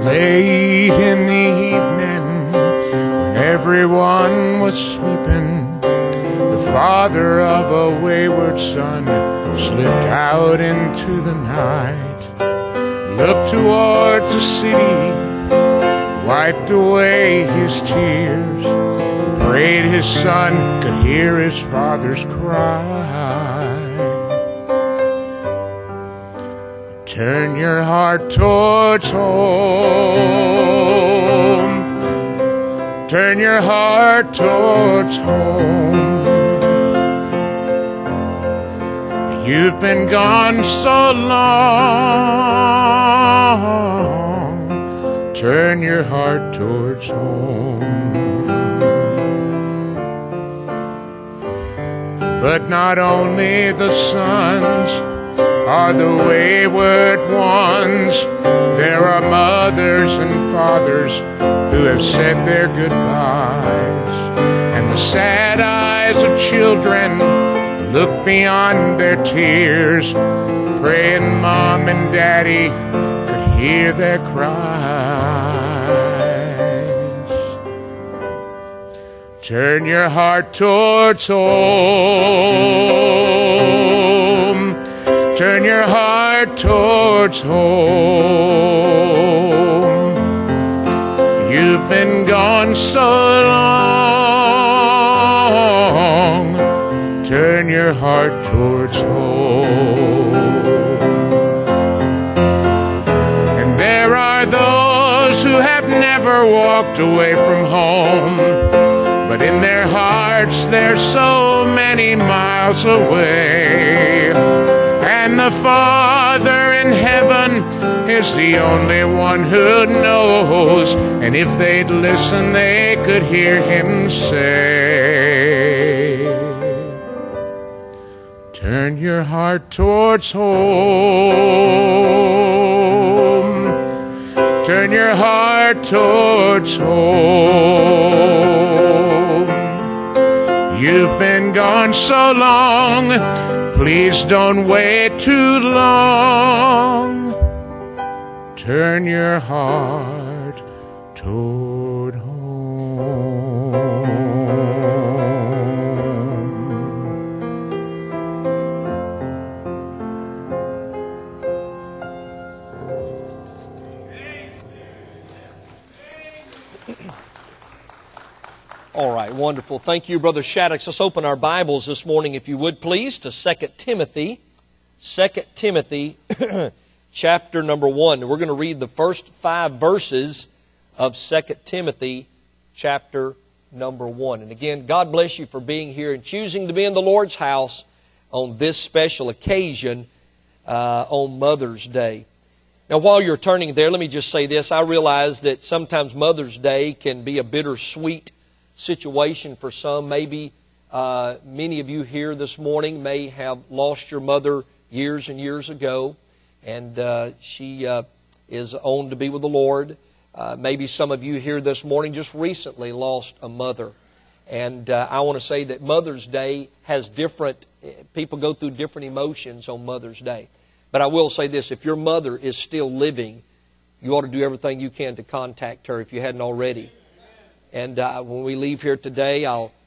Late in the evening, when everyone was sleeping, the father of a wayward son slipped out into the night, looked towards the city, wiped away his tears, prayed his son could hear his father's cry. Turn your heart towards home. Turn your heart towards home. You've been gone so long. Turn your heart towards home. But not only the sons are the wayward ones, there are mothers and fathers who have said their goodbyes, and the sad eyes of children look beyond their tears, praying Mom and Daddy could hear their cries. Turn your heart towards home. Turn your heart towards home. You've been gone so long. Turn your heart towards home. And there are those who have never walked away from home, but in their hearts they're so many miles away. And the Father in heaven is the only one who knows. And if they'd listen, they could hear him say, turn your heart towards home. Turn your heart towards home. You've been gone so long. Please don't wait too long. Turn your heart toward home. All right, wonderful. Thank you, Brother Shaddix. Let's open our Bibles this morning, if you would, please, to 2 Timothy. 2 Timothy, chapter number 1. We're going to read the first 5 verses of 2 Timothy, chapter number 1. And again, God bless you for being here and choosing to be in the Lord's house on this special occasion on Mother's Day. Now, while you're turning there, let me just say this. I realize that sometimes Mother's Day can be a bittersweet situation for some. Maybe many of you here this morning may have lost your mother years and years ago, and she is on to be with the Lord. Maybe some of you here this morning just recently lost a mother. And I want to say that Mother's Day has people go through different emotions on Mother's Day. But I will say this, if your mother is still living, you ought to do everything you can to contact her if you hadn't already. And when we leave here today,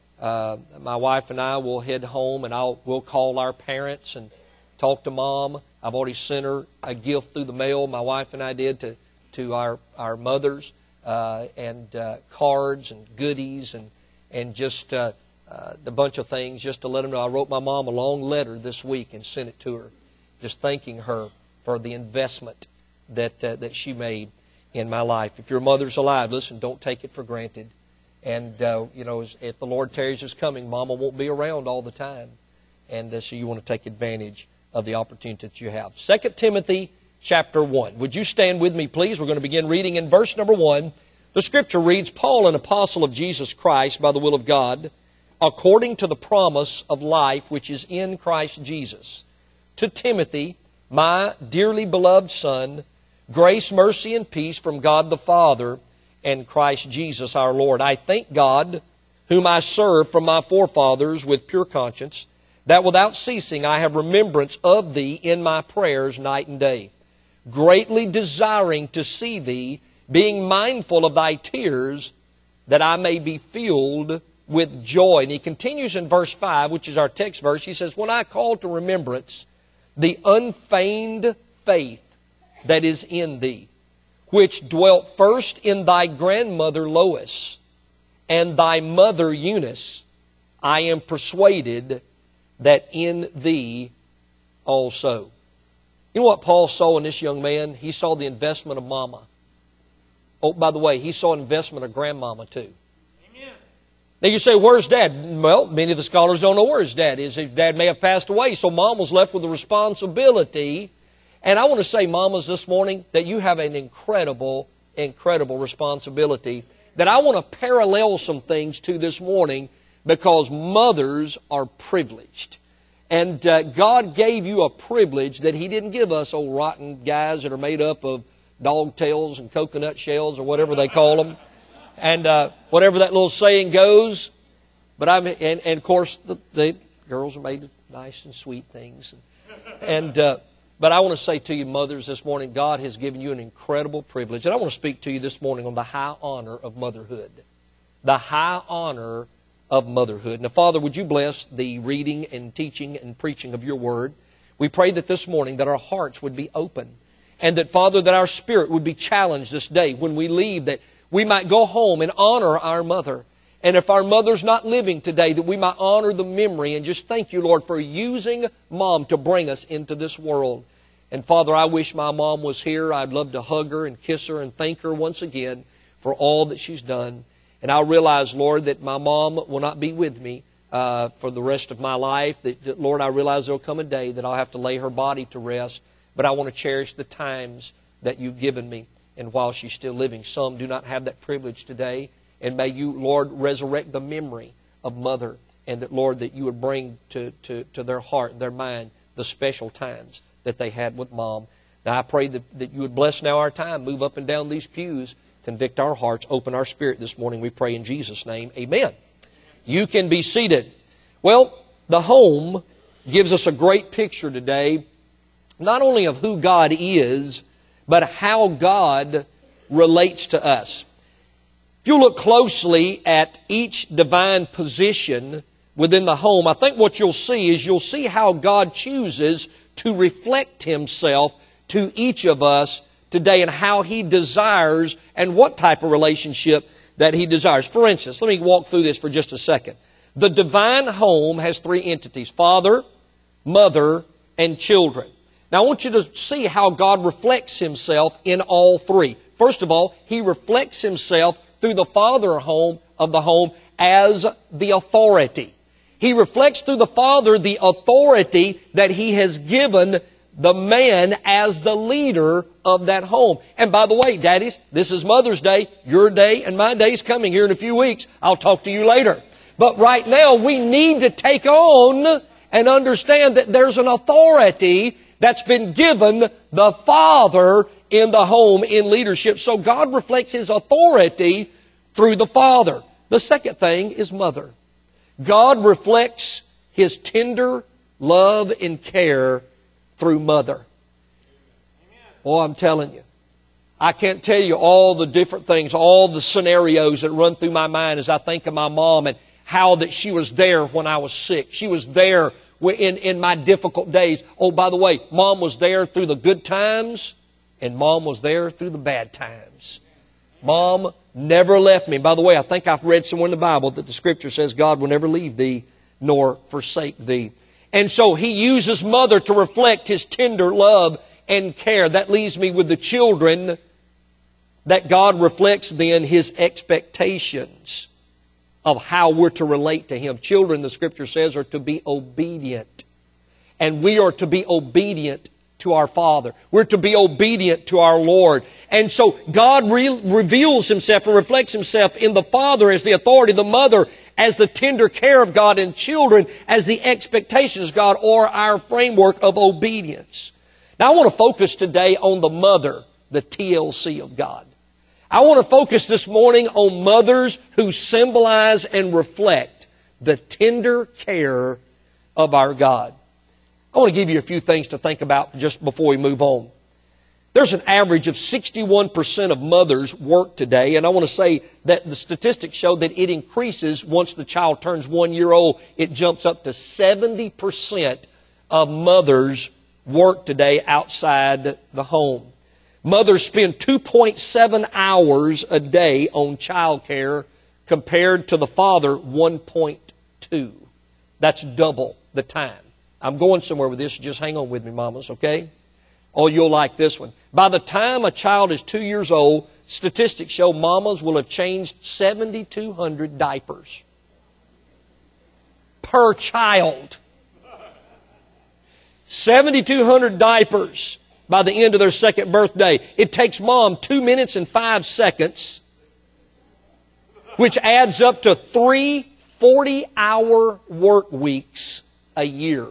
my wife and I will head home, and we'll call our parents and talk to Mom. I've already sent her a gift through the mail. My wife and I did to our mothers, and cards and goodies and just a bunch of things just to let them know. I wrote my mom a long letter this week and sent it to her, just thanking her for the investment that she made in my life. If your mother's alive, listen, don't take it for granted. And, if the Lord tarries His coming, Mama won't be around all the time. And so you want to take advantage of the opportunity that you have. 2 Timothy chapter 1. Would you stand with me, please? We're going to begin reading in verse number 1. The Scripture reads, Paul, an apostle of Jesus Christ by the will of God, according to the promise of life which is in Christ Jesus, to Timothy, my dearly beloved son, grace, mercy, and peace from God the Father and Christ Jesus our Lord. I thank God, whom I serve from my forefathers with pure conscience, that without ceasing I have remembrance of thee in my prayers night and day, greatly desiring to see thee, being mindful of thy tears, that I may be filled with joy. And he continues in verse 5, which is our text verse. He says, when I call to remembrance the unfeigned faith that is in thee, which dwelt first in thy grandmother Lois and thy mother Eunice, I am persuaded that in thee also. You know what Paul saw in this young man? He saw the investment of mama. Oh, by the way, he saw an investment of grandmama too. Amen. Now you say, where's Dad? Well, many of the scholars don't know where his dad is. His dad may have passed away, so Mom was left with the responsibility. And I want to say, mamas, this morning, that you have an incredible, incredible responsibility that I want to parallel some things to this morning, because mothers are privileged. And God gave you a privilege that He didn't give us old rotten guys that are made up of dog tails and coconut shells or whatever they call them. And whatever that little saying goes. But and of course, the girls are made of nice and sweet things. But I want to say to you, mothers, this morning, God has given you an incredible privilege. And I want to speak to you this morning on the high honor of motherhood. The high honor of motherhood. Now, Father, would you bless the reading and teaching and preaching of your word? We pray that this morning that our hearts would be open. And that, Father, that our spirit would be challenged this day when we leave, that we might go home and honor our mother. And if our mother's not living today, that we might honor the memory and just thank you, Lord, for using Mom to bring us into this world. And Father, I wish my mom was here. I'd love to hug her and kiss her and thank her once again for all that she's done. And I realize, Lord, that my mom will not be with me for the rest of my life. That, Lord, I realize there'll come a day that I'll have to lay her body to rest. But I want to cherish the times that you've given me. And while she's still living, some do not have that privilege today. And may you, Lord, resurrect the memory of mother. And that, Lord, that you would bring to their heart and their mind the special times that they had with Mom. Now I pray that you would bless now our time. Move up and down these pews. Convict our hearts. Open our spirit this morning. We pray in Jesus' name. Amen. You can be seated. Well, the home gives us a great picture today, not only of who God is, but how God relates to us. If you look closely at each divine position within the home, I think what you'll see how God chooses to reflect Himself to each of us today and how He desires and what type of relationship that He desires. For instance, let me walk through this for just a second. The divine home has three entities: Father, Mother, and children. Now I want you to see how God reflects Himself in all three. First of all, He reflects Himself through the father of the home as the authority. He reflects through the father the authority that he has given the man as the leader of that home. And by the way, daddies, this is Mother's Day. Your day and my day is coming here in a few weeks. I'll talk to you later. But right now, we need to take on and understand that there's an authority that's been given the father in the home in leadership. So God reflects His authority through the father. The second thing is mother. God reflects His tender love and care through mother. Oh, I'm telling you, I can't tell you all the different things, all the scenarios that run through my mind as I think of my mom and how that she was there when I was sick. She was there in my difficult days. Oh, by the way, Mom was there through the good times and Mom was there through the bad times. Mom never left me. By the way, I think I've read somewhere in the Bible that the Scripture says God will never leave thee nor forsake thee. And so He uses mother to reflect His tender love and care. That leaves me with the children, that God reflects then His expectations of how we're to relate to Him. Children, the Scripture says, are to be obedient. And we are to be obedient to our Father. We're to be obedient to our Lord. And so God reveals Himself and reflects Himself in the Father as the authority, the mother as the tender care of God, and children as the expectations of God, or our framework of obedience. Now I want to focus today on the mother, the TLC of God. I want to focus this morning on mothers who symbolize and reflect the tender care of our God. I want to give you a few things to think about just before we move on. There's an average of 61% of mothers work today, and I want to say that the statistics show that it increases once the child turns 1 year old. It jumps up to 70% of mothers work today outside the home. Mothers spend 2.7 hours a day on child care compared to the father 1.2. That's double the time. I'm going somewhere with this. Just hang on with me, mamas, okay? Oh, you'll like this one. By the time a child is 2 years old, statistics show mamas will have changed 7,200 diapers per child. 7,200 diapers by the end of their second birthday. It takes mom 2 minutes and 5 seconds, which adds up to 3 40-hour work weeks a year.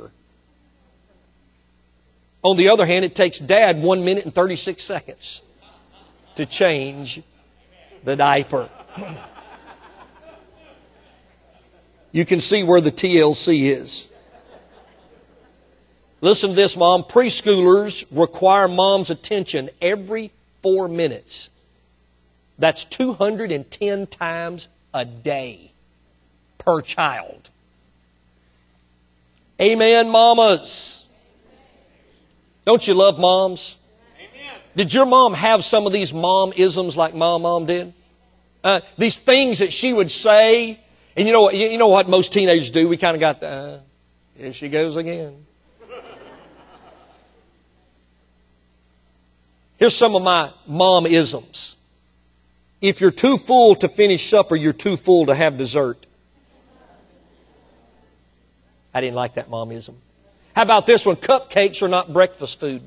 On the other hand, it takes dad 1 minute and 36 seconds to change the diaper. You can see where the TLC is. Listen to this, Mom. Preschoolers require mom's attention every 4 minutes. That's 210 times a day per child. Amen, mamas. Don't you love moms? Amen. Did your mom have some of these mom-isms like my mom did? These things that she would say. And you know what most teenagers do? We kind of got the, here she goes again. Here's some of my mom-isms. If you're too full to finish supper, you're too full to have dessert. I didn't like that mom-ism. How about this one? Cupcakes are not breakfast food.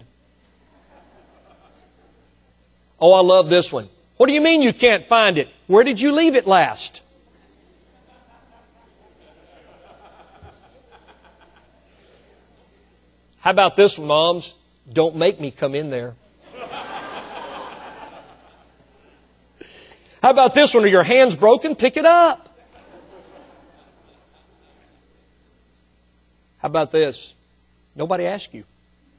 Oh, I love this one. What do you mean you can't find it? Where did you leave it last? How about this one, moms? Don't make me come in there. How about this one? Are your hands broken? Pick it up. How about this? Nobody asked you.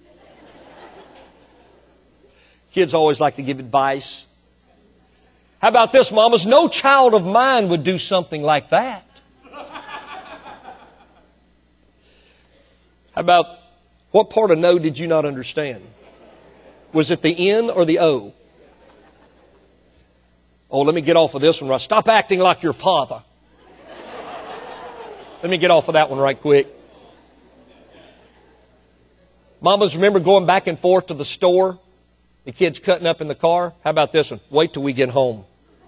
Kids always like to give advice. How about this, mamas? No child of mine would do something like that. How about, what part of no did you not understand? Was it the N or the O? Oh, let me get off of this one. Stop acting like your father. Let me get off of that one right quick. Mamas, remember going back and forth to the store? The kids cutting up in the car? How about this one? Wait till we get home.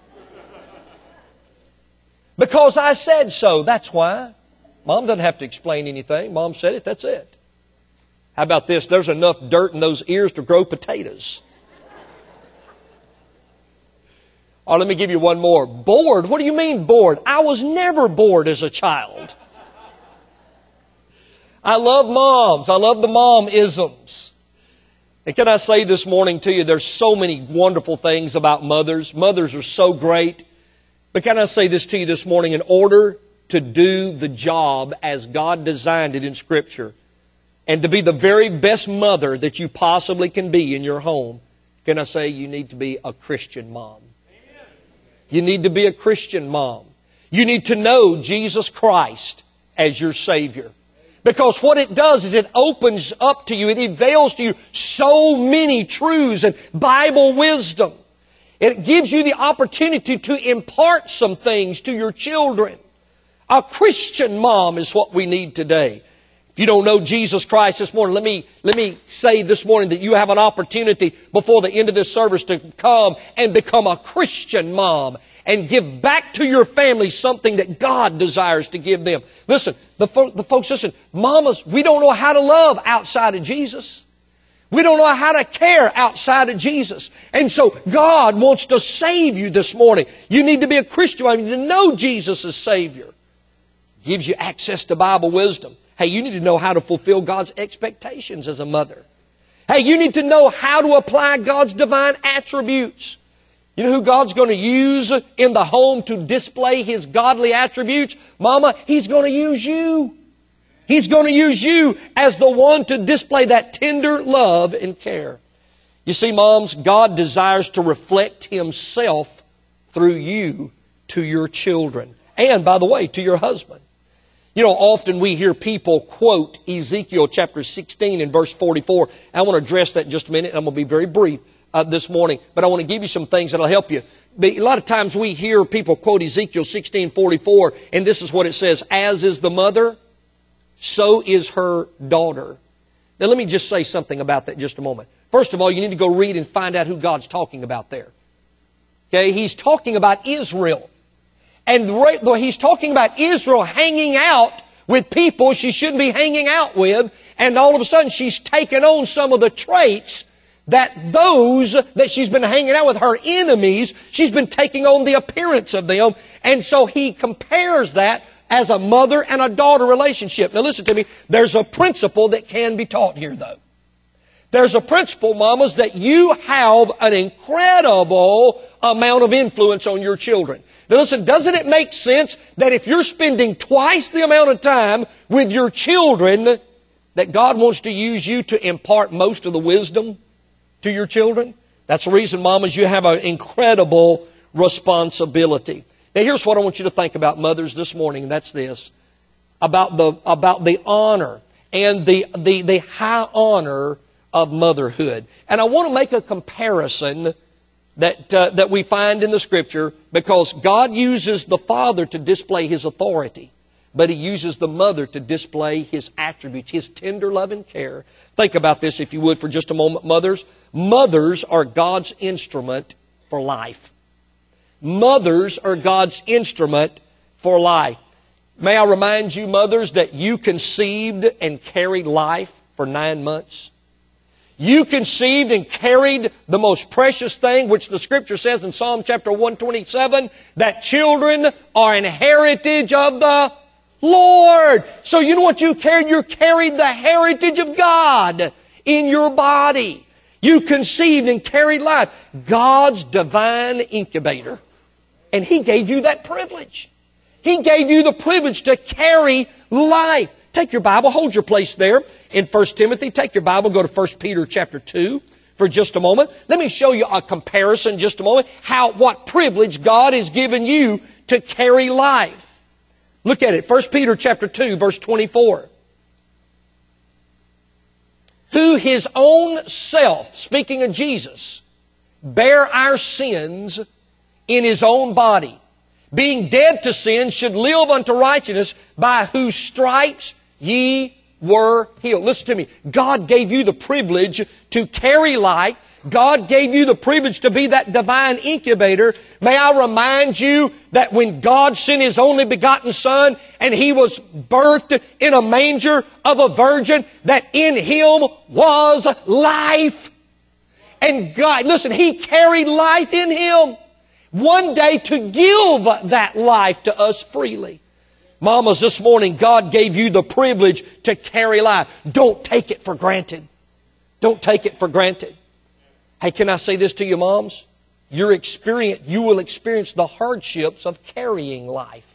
Because I said so, that's why. Mom doesn't have to explain anything. Mom said it, that's it. How about this? There's enough dirt in those ears to grow potatoes. Oh, let me give you one more. Bored? What do you mean bored? I was never bored as a child. I love moms. I love the mom-isms. And can I say this morning to you, there's so many wonderful things about mothers. Mothers are so great. But can I say this to you this morning? In order to do the job as God designed it in Scripture, and to be the very best mother that you possibly can be in your home, can I say you need to be a Christian mom? Amen. You need to be a Christian mom. You need to know Jesus Christ as your Savior. Because what it does is it opens up to you, it unveils to you so many truths and Bible wisdom. It gives you the opportunity to impart some things to your children. A Christian mom is what we need today. If you don't know Jesus Christ this morning, let me say this morning that you have an opportunity before the end of this service to come and become a Christian mom and give back to your family something that God desires to give them. Listen, the folks, listen, mamas, we don't know how to love outside of Jesus. We don't know how to care outside of Jesus. And so God wants to save you this morning. You need to be a Christian. You need to know Jesus as Savior. Gives you access to Bible wisdom. Hey, you need to know how to fulfill God's expectations as a mother. Hey, you need to know how to apply God's divine attributes. You know who God's going to use in the home to display His godly attributes? Mama, He's going to use you. He's going to use you as the one to display that tender love and care. You see, moms, God desires to reflect Himself through you to your children. And, by the way, to your husband. You know, often we hear people quote Ezekiel chapter 16 and verse 44. I want to address that in just a minute. I'm going to be very brief this morning. But I want to give you some things that will help you. But a lot of times we hear people quote Ezekiel 16:44, and this is what it says: as is the mother, so is her daughter. Now let me just say something about that just a moment. First of all, you need to go read and find out who God's talking about there. Okay, He's talking about Israel. And He's talking about Israel hanging out with people she shouldn't be hanging out with, and all of a sudden she's taken on some of the traits that those that she's been hanging out with, her enemies, she's been taking on the appearance of them. And so He compares that as a mother and a daughter relationship. Now listen to me, there's a principle that can be taught here though. There's a principle, mamas, that you have an incredible amount of influence on your children. Now listen, doesn't it make sense that if you're spending twice the amount of time with your children, that God wants to use you to impart most of the wisdom to your children? That's the reason, mamas, you have an incredible responsibility. Now here's what I want you to think about, mothers, this morning, and that's this. About the honor and the high honor of motherhood. And I want to make a comparison that we find in the Scripture, because God uses the father to display His authority, but He uses the mother to display His attributes, His tender love and care. Think about this, if you would, for just a moment, mothers. Mothers are God's instrument for life. Mothers are God's instrument for life. May I remind you, mothers, that you conceived and carried life for 9 months. You conceived and carried the most precious thing, which the Scripture says in Psalm chapter 127, that children are an heritage of the Lord. So you know what you carried? You carried the heritage of God in your body. You conceived and carried life. God's divine incubator. And He gave you that privilege. He gave you the privilege to carry life. Take your Bible, hold your place there in 1 Timothy. Take your Bible, go to 1 Peter chapter 2 for just a moment. Let me show you a comparison in just a moment, what privilege God has given you to carry life. Look at it, 1 Peter chapter 2, verse 24. Who His own self, speaking of Jesus, bare our sins in His own body, being dead to sin, should live unto righteousness, by whose stripes ye were healed. Listen to me. God gave you the privilege to carry life. God gave you the privilege to be that divine incubator. May I remind you that when God sent His only begotten Son and He was birthed in a manger of a virgin, that in Him was life. And God, listen, He carried life in Him. One day to give that life to us freely. Mamas, this morning, God gave you the privilege to carry life. Don't take it for granted. Don't take it for granted. Hey, can I say this to you, moms? You will experience the hardships of carrying life.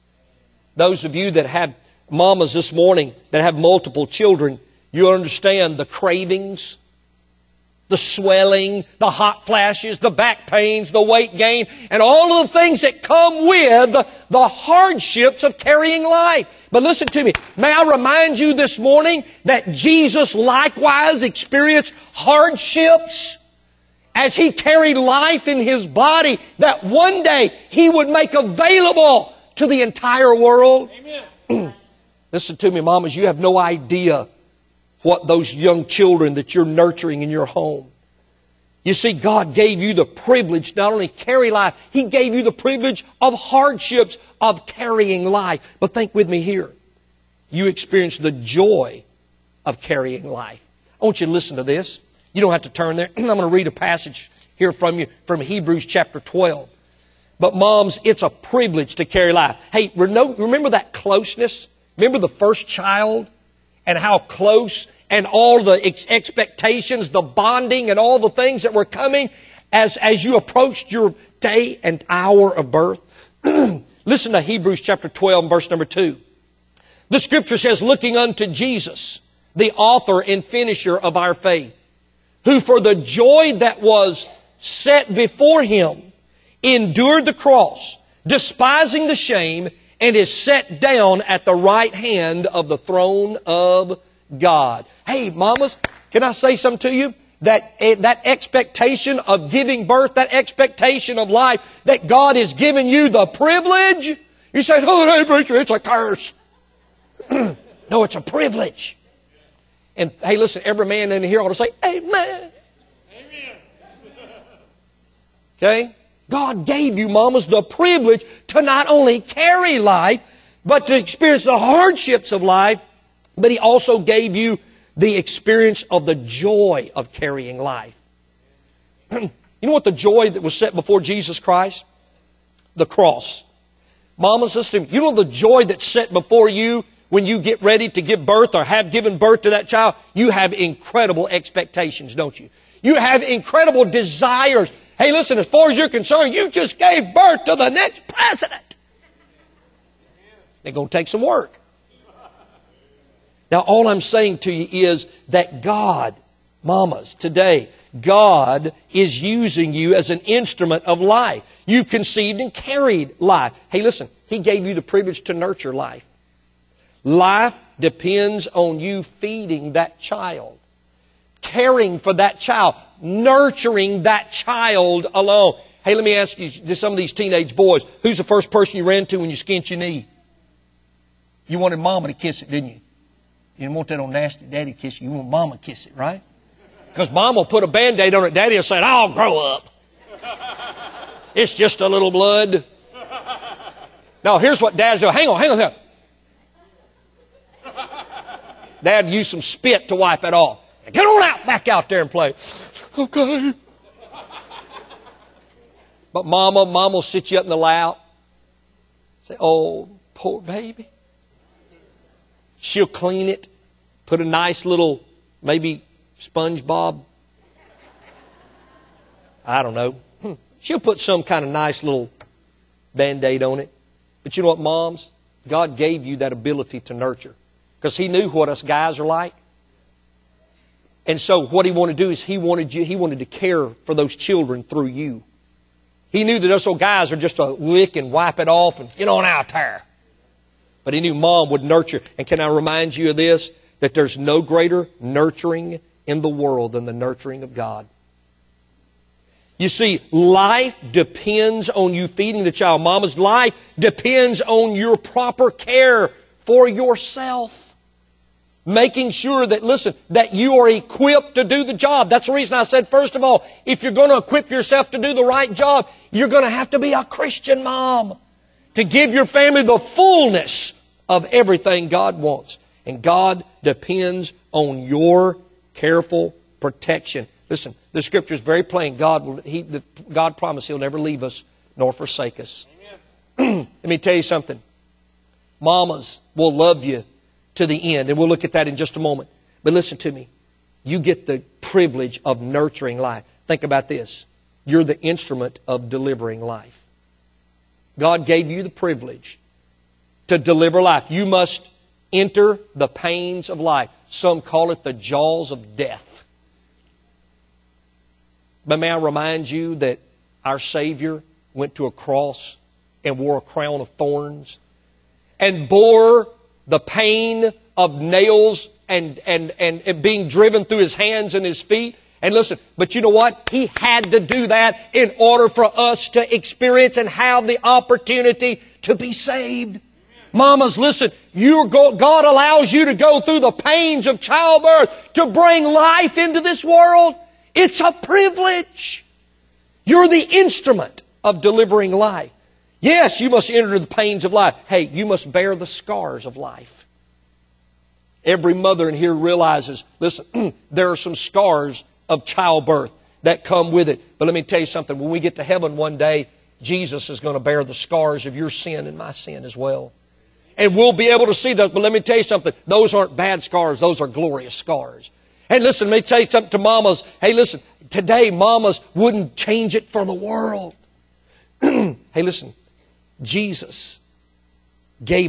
Those of you that have mamas this morning that have multiple children, you understand the cravings, the swelling, the hot flashes, the back pains, the weight gain, and all of the things that come with the hardships of carrying life. But listen to me. May I remind you this morning that Jesus likewise experienced hardships as He carried life in His body, that one day He would make available to the entire world. Amen. Listen to me, mamas. You have no idea what those young children that you're nurturing in your home. You see, God gave you the privilege not only carry life, He gave you the privilege of hardships of carrying life. But think with me here. You experience the joy of carrying life. I want you to listen to this. You don't have to turn there. I'm going to read a passage here from you from Hebrews chapter 12. But moms, it's a privilege to carry life. Hey, remember that closeness? Remember the first child and how close, and all the expectations, the bonding, and all the things that were coming as you approached your day and hour of birth? Listen to Hebrews chapter 12, verse number 2. The Scripture says, looking unto Jesus, the author and finisher of our faith, who for the joy that was set before Him endured the cross, despising the shame, and is set down at the right hand of the throne of God. Hey, mamas, can I say something to you? That expectation of giving birth, that expectation of life, that God has given you the privilege. You say, oh, hey, preacher, it's a curse. No, it's a privilege. And hey, listen, every man in here ought to say, amen. Amen. Okay? God gave you, mamas, the privilege to not only carry life, but to experience the hardships of life, but He also gave you the experience of the joy of carrying life. You know what the joy that was set before Jesus Christ? The cross. Mamas, listen to me. You know the joy that's set before you when you get ready to give birth or have given birth to that child? You have incredible expectations, don't you? You have incredible desires. Hey, listen, as far as you're concerned, you just gave birth to the next president. They're going to take some work. Now, all I'm saying to you is that God, mamas, today, God is using you as an instrument of life. You conceived and carried life. Hey, listen, He gave you the privilege to nurture life. Life depends on you feeding that child, caring for that child, nurturing that child alone. Hey, let me ask you, some of these teenage boys, who's the first person you ran to when you skinned your knee? You wanted mama to kiss it, didn't you? You didn't want that old nasty daddy kiss you. You want mama to kiss it, right? Because mama will put a Band-Aid on it. Daddy will say, I'll grow up. It's just a little blood. Now, here's what dads do. Hang on. Dad used some spit to wipe it off. Get on out, back out there and play. Okay. But mama will sit you up in the lap. Say, oh, poor baby. She'll clean it, put a nice little, maybe SpongeBob. I don't know. She'll put some kind of nice little Band-Aid on it. But you know what, moms? God gave you that ability to nurture. Because He knew what us guys are like. And so what He wanted to do is He wanted to care for those children through you. He knew that us old guys are just a lick and wipe it off and get on out there. But He knew Mom would nurture. And can I remind you of this? That there's no greater nurturing in the world than the nurturing of God. You see, life depends on you feeding the child. Mama's life depends on your proper care for yourself. Making sure that, listen, that you are equipped to do the job. That's the reason I said, first of all, if you're going to equip yourself to do the right job, you're going to have to be a Christian mom. To give your family the fullness of everything God wants. And God depends on your careful protection. Listen, the Scripture is very plain. God promised He'll never leave us nor forsake us. Let me tell you something. Mamas will love you to the end. And we'll look at that in just a moment. But listen to me. You get the privilege of nurturing life. Think about this. You're the instrument of delivering life. God gave you the privilege to deliver life. You must enter the pains of life. Some call it the jaws of death. But may I remind you that our Savior went to a cross and wore a crown of thorns and bore the pain of nails and being driven through His hands and His feet. And listen, but you know what? He had to do that in order for us to experience and have the opportunity to be saved. Mamas, listen, God allows you to go through the pains of childbirth to bring life into this world. It's a privilege. You're the instrument of delivering life. Yes, you must enter the pains of life. Hey, you must bear the scars of life. Every mother in here realizes, listen, there are some scars of childbirth that come with it. But let me tell you something. When we get to heaven one day, Jesus is going to bear the scars of your sin and my sin as well. And we'll be able to see those. But let me tell you something. Those aren't bad scars. Those are glorious scars. And listen, let me tell you something to mamas. Hey, listen, today mamas wouldn't change it for the world. Hey, listen, Jesus gave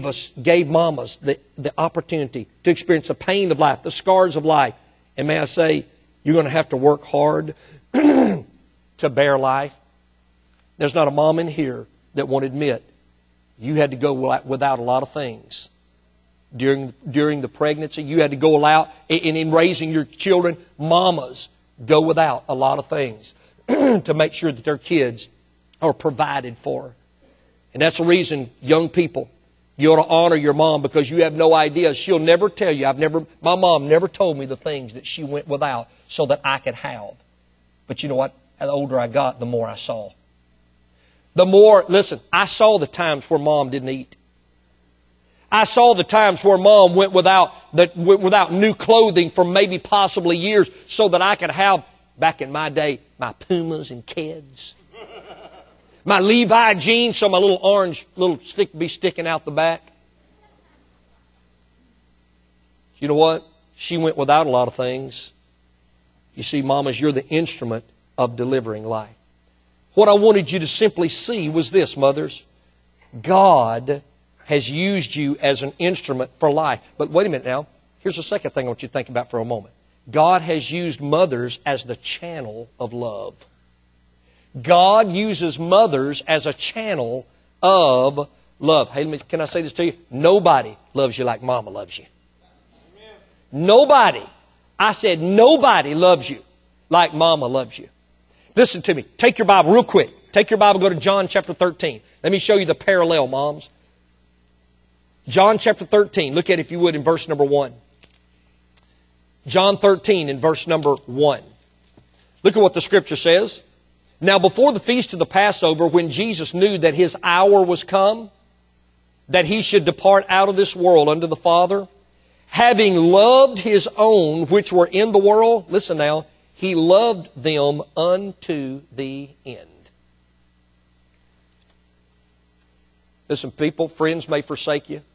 mamas the opportunity to experience the pain of life, the scars of life. And may I say, You're going to have to work hard to bear life. There's not a mom in here that won't admit you had to go without a lot of things. During the pregnancy, you had to go without, and in raising your children, mamas go without a lot of things to make sure that their kids are provided for. And that's the reason, young people, you ought to honor your mom, because you have no idea. She'll never tell you. My mom never told me the things that she went without so that I could have. But you know what? The older I got, the more I saw. Listen, I saw the times where mom didn't eat. I saw the times where mom went without new clothing for maybe possibly years so that I could have, back in my day, my Pumas and Keds. My Levi jeans so my little orange stick be sticking out the back. You know what? She went without a lot of things. You see, mamas, you're the instrument of delivering life. What I wanted you to simply see was this, mothers. God has used you as an instrument for life. But wait a minute now. Here's the second thing I want you to think about for a moment. God has used mothers as the channel of love. God uses mothers as a channel of love. Hey, can I say this to you? Nobody loves you like Mama loves you. Amen. Nobody. I said nobody loves you like Mama loves you. Listen to me. Take your Bible real quick. Take your Bible, go to John chapter 13. Let me show you the parallel, moms. John chapter 13. Look at it, if you would, in verse number 1. John 13 in verse number 1. Look at what the Scripture says. Now before the feast of the Passover, when Jesus knew that His hour was come, that He should depart out of this world unto the Father, having loved His own which were in the world, listen now, He loved them unto the end. Listen, people, friends may forsake you.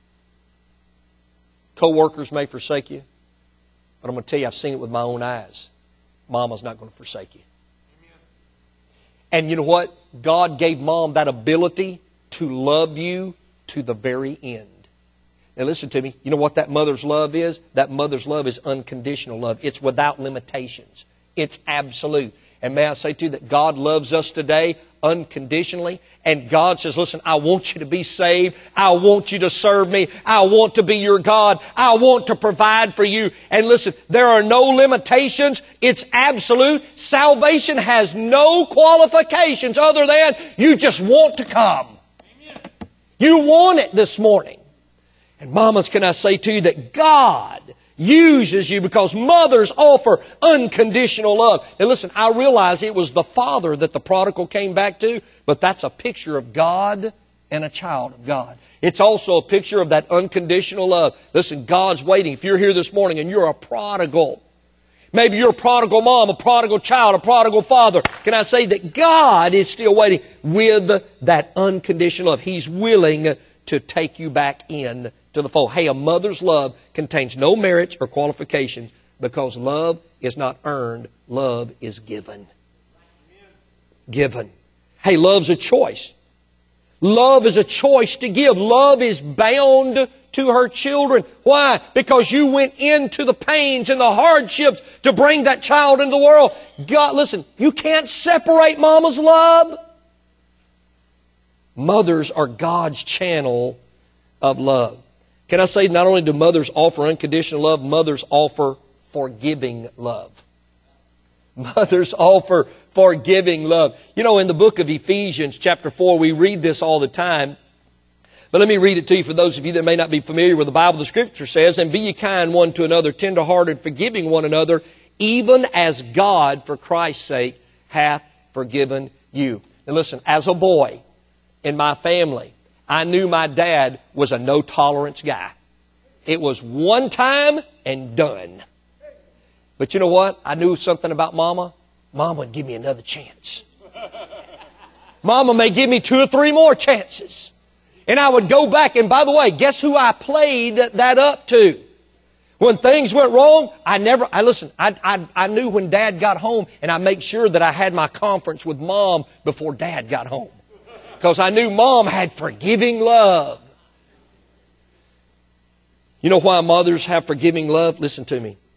Co-workers may forsake you. But I'm going to tell you, I've seen it with my own eyes. Mama's not going to forsake you. And you know what? God gave Mom that ability to love you to the very end. Now listen to me. You know what that mother's love is? That mother's love is unconditional love. It's without limitations. It's absolute. And may I say to you that God loves us today unconditionally. And God says, listen, I want you to be saved. I want you to serve me. I want to be your God. I want to provide for you. And listen, there are no limitations. It's absolute. Salvation has no qualifications other than you just want to come. Amen. You want it this morning. And mamas, can I say to you that God uses you because mothers offer unconditional love. And listen, I realize it was the father that the prodigal came back to, but that's a picture of God and a child of God. It's also a picture of that unconditional love. Listen, God's waiting. If you're here this morning and you're a prodigal, maybe you're a prodigal mom, a prodigal child, a prodigal father, can I say that God is still waiting with that unconditional love. He's willing to take you back in to the fold. Hey, a mother's love contains no merits or qualifications because love is not earned. Love is given. Given. Hey, love's a choice. Love is a choice to give. Love is bound to her children. Why? Because you went into the pains and the hardships to bring that child into the world. God, listen, you can't separate mama's love. Mothers are God's channel of love. Can I say not only do mothers offer unconditional love, mothers offer forgiving love. Mothers offer forgiving love. You know, in the book of Ephesians chapter 4, we read this all the time. But let me read it to you for those of you that may not be familiar with the Bible. The Scripture says, and be ye kind one to another, tenderhearted, forgiving one another, even as God, for Christ's sake, hath forgiven you. And listen, as a boy in my family, I knew my dad was a no-tolerance guy. It was one time and done. But you know what? I knew something about Mama. Mama would give me another chance. Mama may give me 2 or 3 more chances. And I would go back, and by the way, guess who I played that up to? When things went wrong, I knew when Dad got home, and I made sure that I had my conference with Mom before Dad got home. Because I knew Mom had forgiving love. You know why mothers have forgiving love? Listen to me.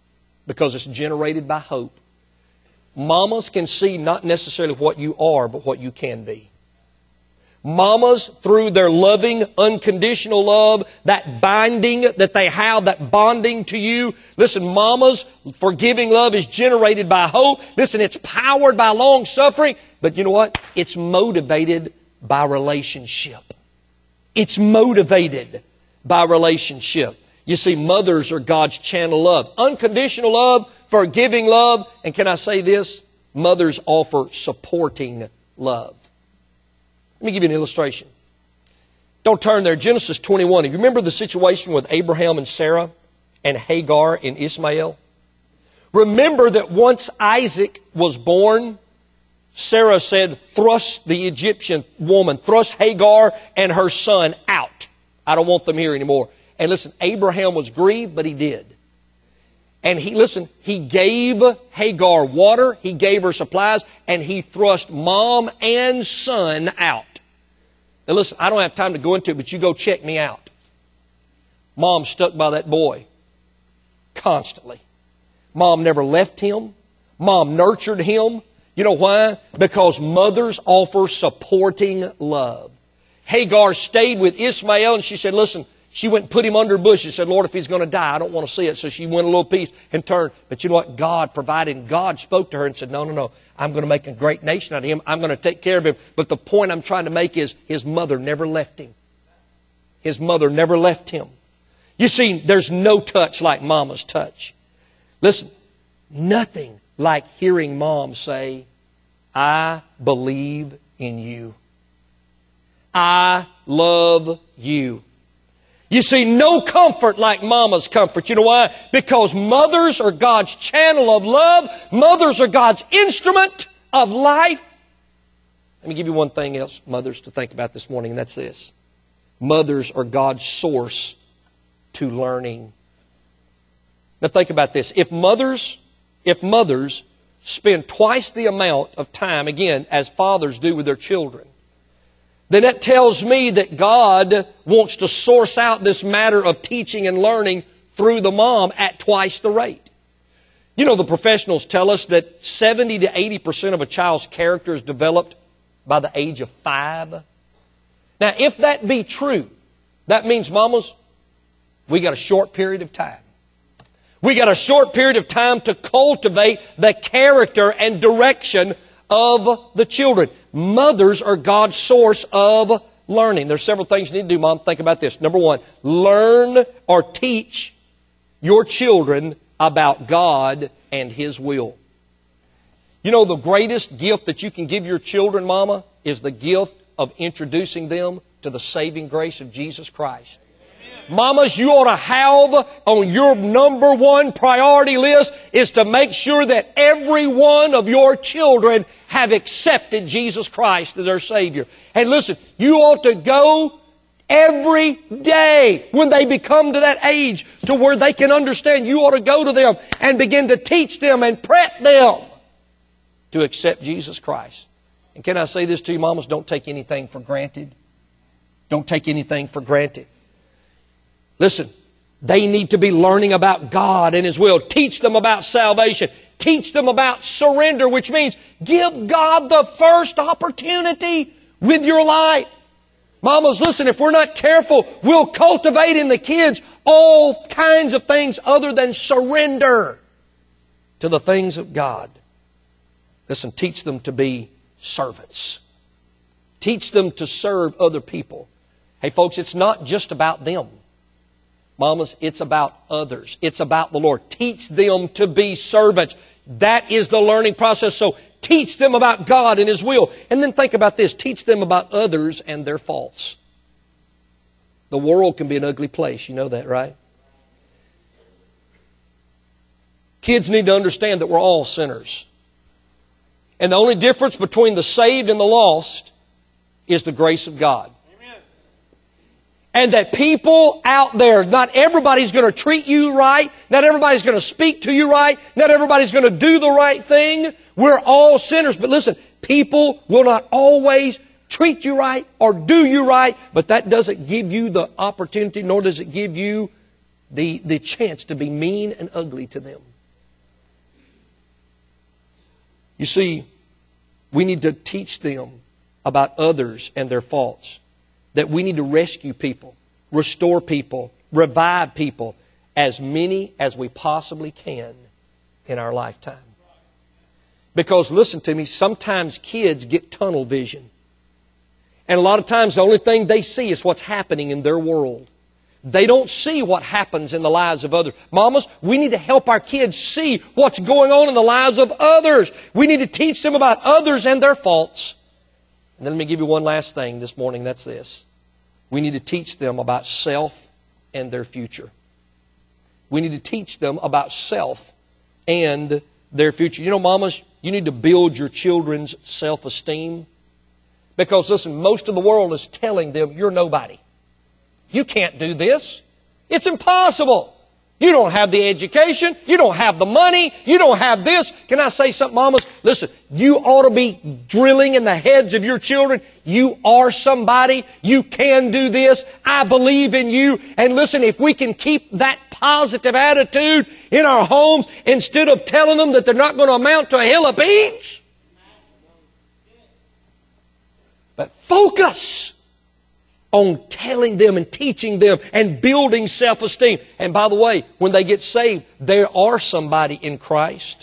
because it's generated by hope. Mamas can see not necessarily what you are, but what you can be. Mamas, through their loving, unconditional love, that binding that they have, that bonding to you. Listen, mamas, forgiving love is generated by hope. Listen, it's powered by long suffering. But you know what? It's motivated by relationship. It's motivated by relationship. You see, mothers are God's channel of love. Unconditional love, forgiving love. And can I say this? Mothers offer supporting love. Let me give you an illustration. Don't turn there. Genesis 21. You remember the situation with Abraham and Sarah and Hagar and Ishmael? Remember that once Isaac was born, Sarah said, thrust the Egyptian woman, thrust Hagar and her son out. I don't want them here anymore. And listen, Abraham was grieved, but he did. And he gave Hagar water, he gave her supplies, and he thrust mom and son out. Now listen, I don't have time to go into it, but you go check me out. Mom stuck by that boy constantly. Mom never left him. Mom nurtured him. You know why? Because mothers offer supporting love. Hagar stayed with Ishmael, and she said, listen, she went and put him under a bush. She said, Lord, if he's going to die, I don't want to see it. So she went a little piece and turned. But you know what? God provided, and God spoke to her and said, no. I'm going to make a great nation out of him. I'm going to take care of him. But the point I'm trying to make is his mother never left him. His mother never left him. You see, there's no touch like mama's touch. Listen, nothing like hearing mom say, I believe in you. I love you. You see, no comfort like mama's comfort. You know why? Because mothers are God's channel of love. Mothers are God's instrument of life. Let me give you one thing else, mothers, to think about this morning, and that's this. Mothers are God's source to learning. Now think about this. If mothers spend twice the amount of time, again, as fathers do with their children, then that tells me that God wants to source out this matter of teaching and learning through the mom at twice the rate. You know, the professionals tell us that 70 to 80% of a child's character is developed by the age of 5. Now, if that be true, that means, mamas, we got a short period of time. We got a short period of time to cultivate the character and direction of the children. Mothers are God's source of learning. There's several things you need to do, Mom. Think about this. Number one, learn or teach your children about God and His will. You know, the greatest gift that you can give your children, Mama, is the gift of introducing them to the saving grace of Jesus Christ. Mamas, you ought to have on your number one priority list is to make sure that every one of your children have accepted Jesus Christ as their Savior. And listen, you ought to go every day when they become to that age to where they can understand. You ought to go to them and begin to teach them and prep them to accept Jesus Christ. And can I say this to you, mamas? Don't take anything for granted. Don't take anything for granted. Listen, they need to be learning about God and His will. Teach them about salvation. Teach them about surrender, which means give God the first opportunity with your life. Mamas, listen, if we're not careful, we'll cultivate in the kids all kinds of things other than surrender to the things of God. Listen, teach them to be servants. Teach them to serve other people. Hey, folks, it's not just about them. Mamas, it's about others. It's about the Lord. Teach them to be servants. That is the learning process. So teach them about God and His will. And then think about this. Teach them about others and their faults. The world can be an ugly place. You know that, right? Kids need to understand that we're all sinners. And the only difference between the saved and the lost is the grace of God. And that people out there, not everybody's going to treat you right. Not everybody's going to speak to you right. Not everybody's going to do the right thing. We're all sinners. But listen, people will not always treat you right or do you right. But that doesn't give you the opportunity, nor does it give you the chance to be mean and ugly to them. You see, we need to teach them about others and their faults. That we need to rescue people, restore people, revive people, as many as we possibly can in our lifetime. Because, listen to me, sometimes kids get tunnel vision. And a lot of times the only thing they see is what's happening in their world. They don't see what happens in the lives of others. Mamas, we need to help our kids see what's going on in the lives of others. We need to teach them about others and their faults. And then let me give you one last thing this morning. That's this. We need to teach them about self and their future. We need to teach them about self and their future. You know, mamas, you need to build your children's self-esteem. Because, listen, most of the world is telling them, you're nobody. You can't do this. It's impossible. You don't have the education. You don't have the money. You don't have this. Can I say something, mamas? Listen, you ought to be drilling in the heads of your children. You are somebody. You can do this. I believe in you. And listen, if we can keep that positive attitude in our homes instead of telling them that they're not going to amount to a hill of beans. But focus on telling them and teaching them and building self-esteem. And by the way, when they get saved, there are somebody in Christ.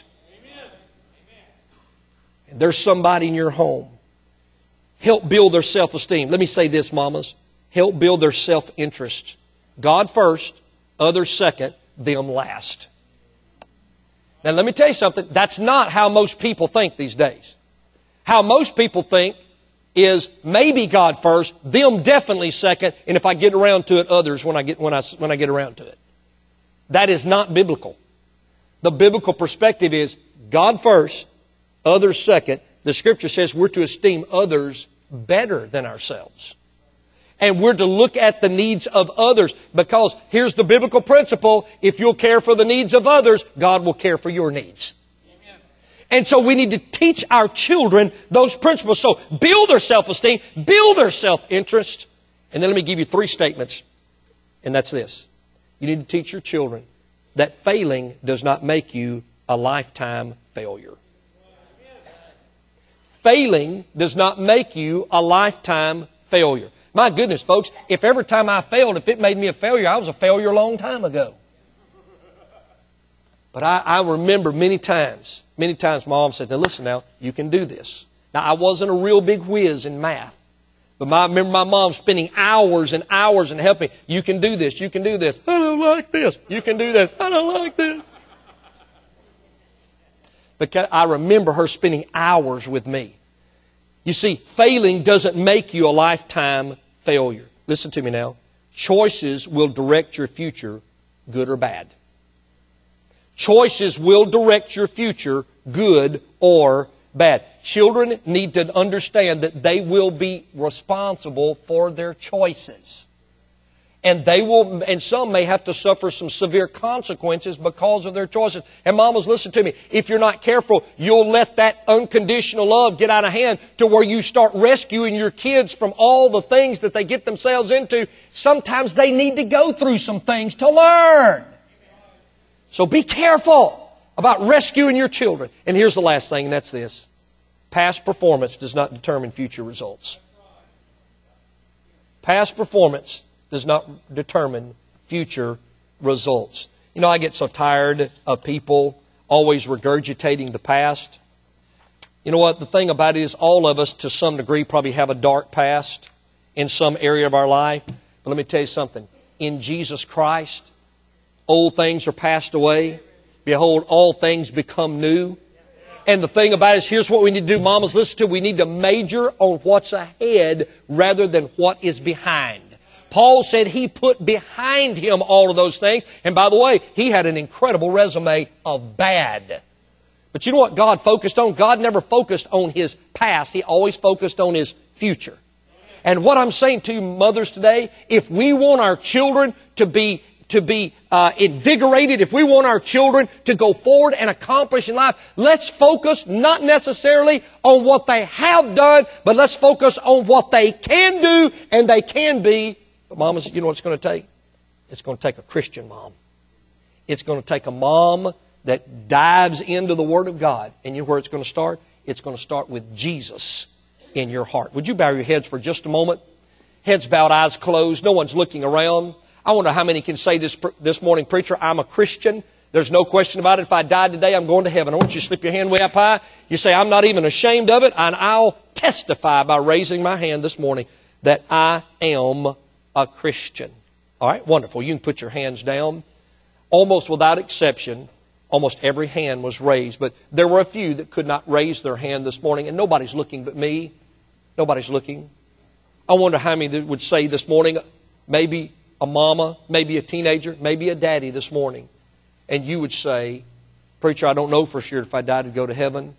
And there's somebody in your home. Help build their self-esteem. Let me say this, mamas. Help build their self-interest. God first, others second, them last. Now let me tell you something. That's not how most people think these days. How most people think is maybe God first, them definitely second, and if I get around to it, others when I get around to it. That is not biblical. The biblical perspective is God first, others second. The Scripture says we're to esteem others better than ourselves. And we're to look at the needs of others, because here's the biblical principle: if you'll care for the needs of others, God will care for your needs. And so we need to teach our children those principles. So build their self-esteem, build their self-interest. And then let me give you 3 statements. And that's this. You need to teach your children that failing does not make you a lifetime failure. Failing does not make you a lifetime failure. My goodness, folks, if every time I failed, if it made me a failure, I was a failure a long time ago. But I remember many times Mom said, now listen now, you can do this. Now I wasn't a real big whiz in math. But I remember my mom spending hours and hours and helping. You can do this, you can do this. I don't like this. You can do this. I don't like this. But I remember her spending hours with me. You see, failing doesn't make you a lifetime failure. Listen to me now. Choices will direct your future, good or bad. Choices will direct your future, good or bad. Children need to understand that they will be responsible for their choices. And some may have to suffer some severe consequences because of their choices. And mamas, listen to me. If you're not careful, you'll let that unconditional love get out of hand to where you start rescuing your kids from all the things that they get themselves into. Sometimes they need to go through some things to learn. So be careful about rescuing your children. And here's the last thing, and that's this. Past performance does not determine future results. Past performance does not determine future results. You know, I get so tired of people always regurgitating the past. You know what? The thing about it is all of us, to some degree, probably have a dark past in some area of our life. But let me tell you something. In Jesus Christ, old things are passed away. Behold, all things become new. And the thing about it is, here's what we need to do. Mamas, listen to. We need to major on what's ahead rather than what is behind. Paul said he put behind him all of those things. And by the way, he had an incredible resume of bad. But you know what God focused on? God never focused on his past. He always focused on his future. And what I'm saying to you mothers today, if we want our children to be invigorated, if we want our children to go forward and accomplish in life, let's focus not necessarily on what they have done, but let's focus on what they can do and they can be. But mamas, you know what it's going to take? It's going to take a Christian mom. It's going to take a mom that dives into the Word of God. And you know where it's going to start? It's going to start with Jesus in your heart. Would you bow your heads for just a moment? Heads bowed, eyes closed. No one's looking around. I wonder how many can say this morning, preacher, I'm a Christian. There's no question about it. If I died today, I'm going to heaven. I want you to slip your hand way up high. You say, I'm not even ashamed of it, and I'll testify by raising my hand this morning that I am a Christian. All right, wonderful. You can put your hands down. Almost without exception, almost every hand was raised. But there were a few that could not raise their hand this morning, and nobody's looking but me. Nobody's looking. I wonder how many that would say this morning, maybe a mama, maybe a teenager, maybe a daddy this morning, and you would say, preacher, I don't know for sure if I died to go to heaven.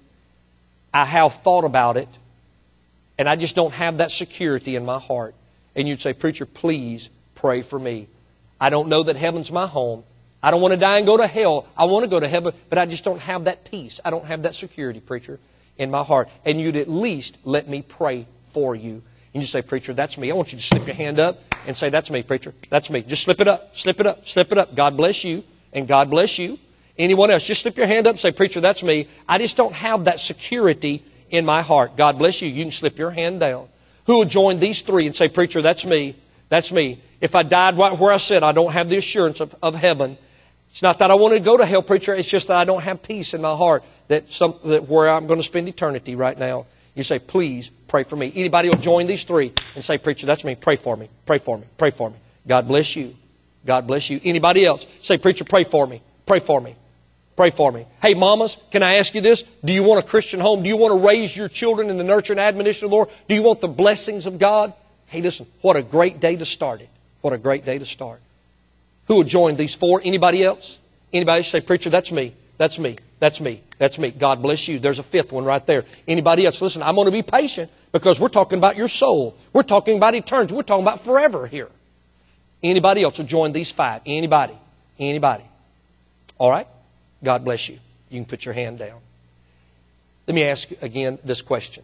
I have thought about it, and I just don't have that security in my heart. And you'd say, preacher, please pray for me. I don't know that heaven's my home. I don't want to die and go to hell. I want to go to heaven, but I just don't have that peace. I don't have that security, preacher, in my heart. And you'd at least let me pray for you. And you say, preacher, that's me. I want you to slip your hand up and say, that's me, preacher. That's me. Just slip it up, slip it up, slip it up. God bless you, and God bless you. Anyone else, just slip your hand up and say, preacher, that's me. I just don't have that security in my heart. God bless you. You can slip your hand down. Who will join these three and say, preacher, that's me. That's me. If I died right where I said, I don't have the assurance of heaven. It's not that I want to go to hell, preacher. It's just that I don't have peace in my heart that where I'm going to spend eternity right now. You say, please pray for me. Anybody will join these three and say, preacher, that's me. Pray for me. Pray for me. Pray for me. God bless you. God bless you. Anybody else? Say, preacher, pray for me. Pray for me. Pray for me. Hey, mamas, can I ask you this? Do you want a Christian home? Do you want to raise your children in the nurture and admonition of the Lord? Do you want the blessings of God? Hey, listen, what a great day to start it. What a great day to start. Who will join these four? Anybody else? Anybody say, preacher, that's me. That's me. That's me. That's me. God bless you. There's a fifth one right there. Anybody else? Listen, I'm going to be patient because we're talking about your soul. We're talking about eternity. We're talking about forever here. Anybody else will join these five? Anybody? Anybody? All right? God bless you. You can put your hand down. Let me ask again this question.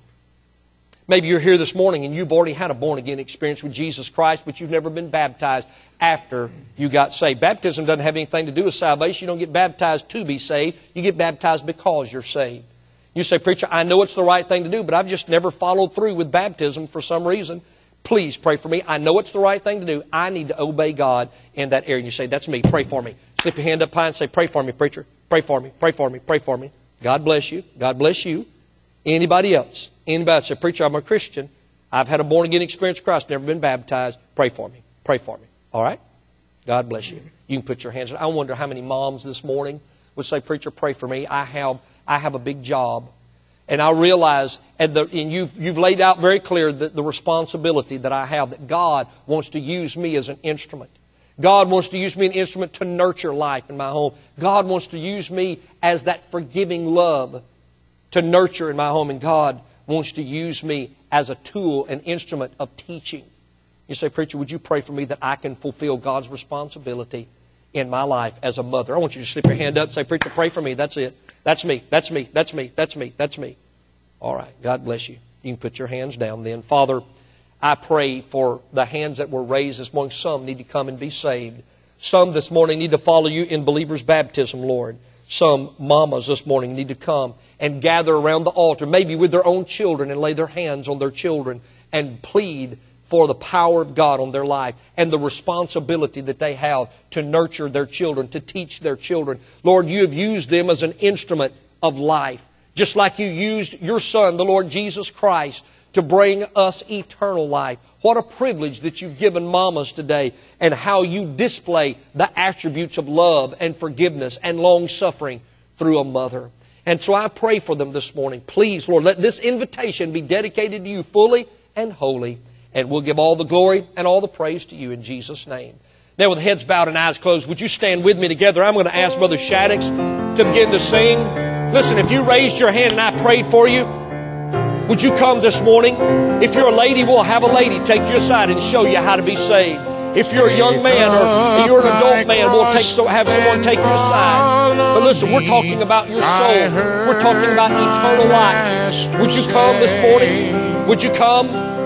Maybe you're here this morning and you've already had a born-again experience with Jesus Christ, but you've never been baptized after you got saved. Baptism doesn't have anything to do with salvation. You don't get baptized to be saved. You get baptized because you're saved. You say, preacher, I know it's the right thing to do, but I've just never followed through with baptism for some reason. Please pray for me. I know it's the right thing to do. I need to obey God in that area. And you say, that's me. Pray for me. Slip your hand up high and say, pray for me, preacher. Pray for me. Pray for me. Pray for me. God bless you. God bless you. Anybody else? Anybody else say, preacher, I'm a Christian. I've had a born-again experience with Christ. Never been baptized. Pray for me. Pray for me. All right? God bless you. You can put your hands on. I wonder how many moms this morning would say, preacher, pray for me. I have a big job. And I realize, and you've laid out very clear the responsibility that I have, that God wants to use me as an instrument. God wants to use me as an instrument to nurture life in my home. God wants to use me as that forgiving love to nurture in my home. And God wants to use me as a tool, an instrument of teaching. You say, preacher, would you pray for me that I can fulfill God's responsibility in my life as a mother? I want you to slip your hand up and say, preacher, pray for me. That's it. That's me. That's me. That's me. That's me. That's me. All right. God bless you. You can put your hands down then. Father, I pray for the hands that were raised this morning. Some need to come and be saved. Some this morning need to follow you in believer's baptism, Lord. Some mamas this morning need to come and gather around the altar, maybe with their own children, and lay their hands on their children and plead for the power of God on their life and the responsibility that they have to nurture their children, to teach their children. Lord, you have used them as an instrument of life, just like you used your Son, the Lord Jesus Christ, to bring us eternal life. What a privilege that you've given mamas today, and how you display the attributes of love and forgiveness and long-suffering through a mother. And so I pray for them this morning. Please, Lord, let this invitation be dedicated to you fully and wholly. And we'll give all the glory and all the praise to you in Jesus' name. Now, with heads bowed and eyes closed, would you stand with me together? I'm going to ask Brother Shaddix to begin to sing. Listen, if you raised your hand and I prayed for you, would you come this morning? If you're a lady, we'll have a lady take you aside and show you how to be saved. If you're a young man or you're an adult man, we'll have someone take you aside. But listen, we're talking about your soul. We're talking about eternal life. Would you come this morning? Would you come?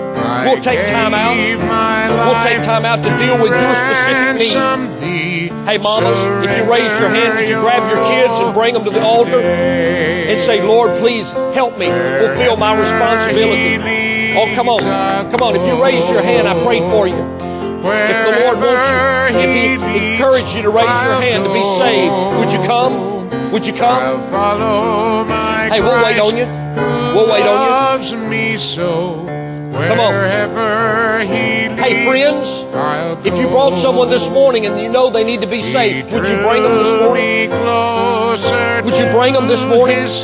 We'll take time out. We'll take time out to deal with your specific need. Hey, mamas, if you raise your hand, would you grab your kids and bring them to the altar and say, Lord, please help me fulfill my responsibility. Oh, come on. Come on. If you raised your hand, I prayed for you. If the Lord wants you, if He encouraged you to raise your hand to be saved, would you come? Would you come? Hey, we'll wait on you. We'll wait on you. Come on. Hey, friends, if you brought someone this morning and you know they need to be saved, would you bring them this morning? Would you bring them this morning?